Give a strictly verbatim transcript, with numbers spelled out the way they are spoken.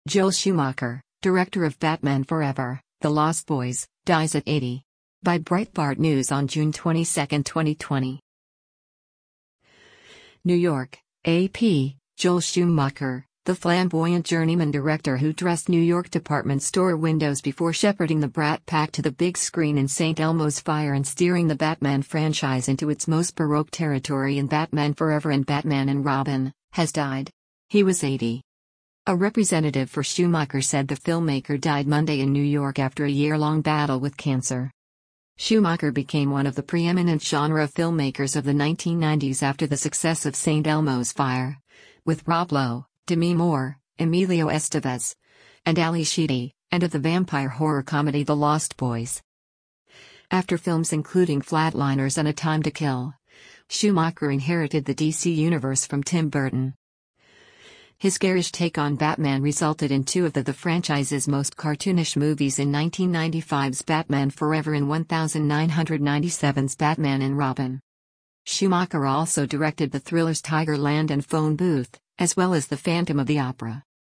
Joel Schumacher, director of Batman Forever, The Lost Boys, dies at eighty. By Breitbart News on June twenty-second, twenty twenty. New York, A P, Joel Schumacher, the flamboyant journeyman director who dressed New York department store windows before shepherding the Brat Pack to the big screen in Saint Elmo's Fire and steering the Batman franchise into its most baroque territory in Batman Forever and Batman and Robin, has died. He was eighty. A representative for Schumacher said the filmmaker died Monday in New York after a year-long battle with cancer. Schumacher became one of the preeminent genre filmmakers of the nineteen nineties after the success of Saint Elmo's Fire, with Rob Lowe, Demi Moore, Emilio Estevez, and Ali Sheedy, and of the vampire horror comedy The Lost Boys. After films including Flatliners and A Time to Kill, Schumacher inherited the D C universe from Tim Burton. His garish take on Batman resulted in two of the, the franchise's most cartoonish movies in nineteen ninety-five's Batman Forever and nineteen ninety-seven's Batman and Robin. Schumacher also directed the thrillers Tigerland and Phone Booth, as well as The Phantom of the Opera.